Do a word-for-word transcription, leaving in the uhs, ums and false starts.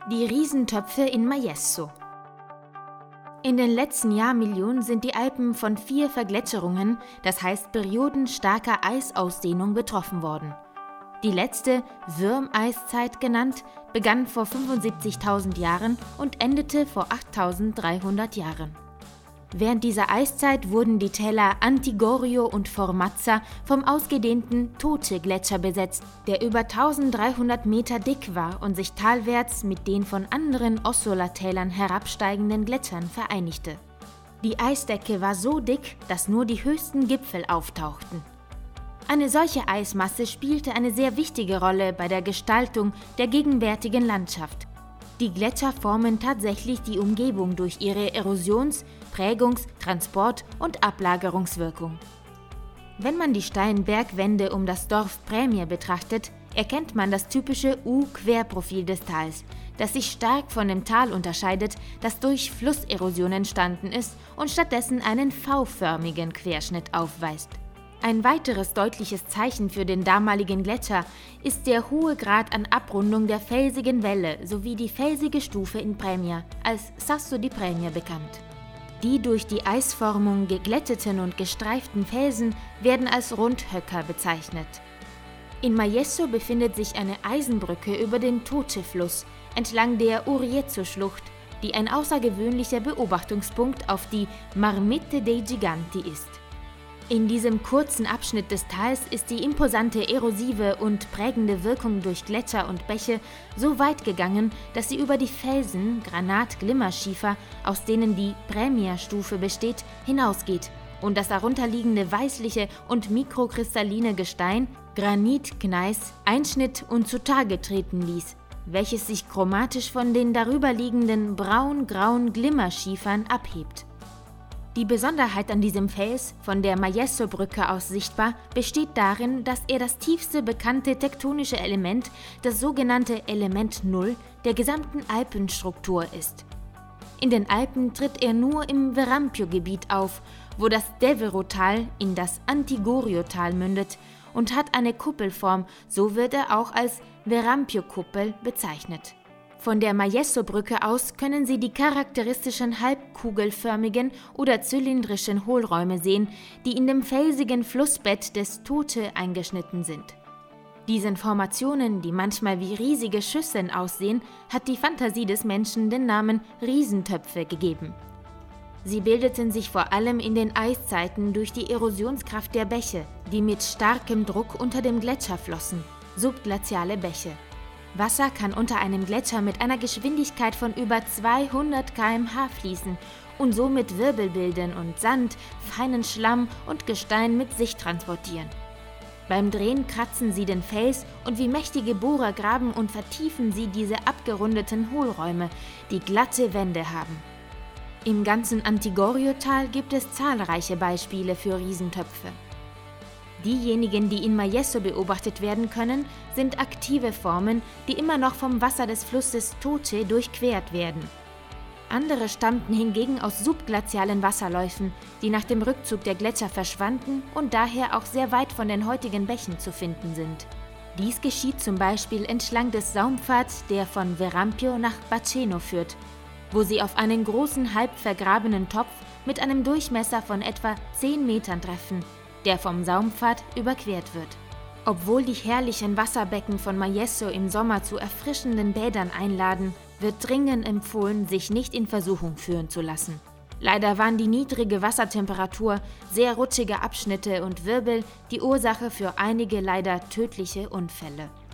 Die Riesentöpfe in Majesso. In den letzten Jahrmillionen sind die Alpen von vier Vergletscherungen, das heißt Perioden starker Eisausdehnung, betroffen worden. Die letzte, Würmeiszeit genannt, begann vor fünfundsiebzigtausend Jahren und endete vor achttausenddreihundert Jahren. Während dieser Eiszeit wurden die Täler Antigorio und Formazza vom ausgedehnten Tote-Gletscher besetzt, der über eintausenddreihundert Meter dick war und sich talwärts mit den von anderen Ossola-Tälern herabsteigenden Gletschern vereinigte. Die Eisdecke war so dick, dass nur die höchsten Gipfel auftauchten. Eine solche Eismasse spielte eine sehr wichtige Rolle bei der Gestaltung der gegenwärtigen Landschaft. Die Gletscher formen tatsächlich die Umgebung durch ihre Erosions-, Prägungs-, Transport- und Ablagerungswirkung. Wenn man die steilen Bergwände um das Dorf Prämie betrachtet, erkennt man das typische U-Querprofil des Tals, das sich stark von dem Tal unterscheidet, das durch Flusserosion entstanden ist und stattdessen einen V-förmigen Querschnitt aufweist. Ein weiteres deutliches Zeichen für den damaligen Gletscher ist der hohe Grad an Abrundung der felsigen Wälle sowie die felsige Stufe in Prämie, als Sasso di Prämie bekannt. Die durch die Eisformung geglätteten und gestreiften Felsen werden als Rundhöcker bezeichnet. In Majesso befindet sich eine Eisenbrücke über den Toce-Fluss entlang der Uriezo-Schlucht, die ein außergewöhnlicher Beobachtungspunkt auf die Marmitte dei Giganti ist. In diesem kurzen Abschnitt des Tals ist die imposante erosive und prägende Wirkung durch Gletscher und Bäche so weit gegangen, dass sie über die Felsen, Granat-Glimmerschiefer, aus denen die Prämie-Stufe besteht, hinausgeht und das darunterliegende weißliche und mikrokristalline Gestein, Granitgneis, einschnitt und zutage treten ließ, welches sich chromatisch von den darüberliegenden braun-grauen Glimmerschiefern abhebt. Die Besonderheit an diesem Fels, von der Majesso-Brücke aus sichtbar, besteht darin, dass er das tiefste bekannte tektonische Element, das sogenannte Element Null, der gesamten Alpenstruktur ist. In den Alpen tritt er nur im Verampio-Gebiet auf, wo das Devero-Tal in das Antigorio-Tal mündet und hat eine Kuppelform, so wird er auch als Verampio-Kuppel bezeichnet. Von der Majesso-Brücke aus können Sie die charakteristischen halbkugelförmigen oder zylindrischen Hohlräume sehen, die in dem felsigen Flussbett des Toce eingeschnitten sind. Diesen Formationen, die manchmal wie riesige Schüsseln aussehen, hat die Fantasie des Menschen den Namen Riesentöpfe gegeben. Sie bildeten sich vor allem in den Eiszeiten durch die Erosionskraft der Bäche, die mit starkem Druck unter dem Gletscher flossen, subglaziale Bäche. Wasser kann unter einem Gletscher mit einer Geschwindigkeit von über zweihundert Kilometer pro Stunde fließen und somit Wirbel bilden und Sand, feinen Schlamm und Gestein mit sich transportieren. Beim Drehen kratzen sie den Fels und wie mächtige Bohrer graben und vertiefen sie diese abgerundeten Hohlräume, die glatte Wände haben. Im ganzen Antigorio-Tal gibt es zahlreiche Beispiele für Riesentöpfe. Diejenigen, die in Majesso beobachtet werden können, sind aktive Formen, die immer noch vom Wasser des Flusses Toce durchquert werden. Andere stammten hingegen aus subglazialen Wasserläufen, die nach dem Rückzug der Gletscher verschwanden und daher auch sehr weit von den heutigen Bächen zu finden sind. Dies geschieht zum Beispiel entlang des Saumpfads, der von Verampio nach Baceno führt, wo sie auf einen großen halb vergrabenen Topf mit einem Durchmesser von etwa zehn Metern treffen, der vom Saumpfad überquert wird. Obwohl die herrlichen Wasserbecken von Majesso im Sommer zu erfrischenden Bädern einladen, wird dringend empfohlen, sich nicht in Versuchung führen zu lassen. Leider waren die niedrige Wassertemperatur, sehr rutschige Abschnitte und Wirbel die Ursache für einige leider tödliche Unfälle.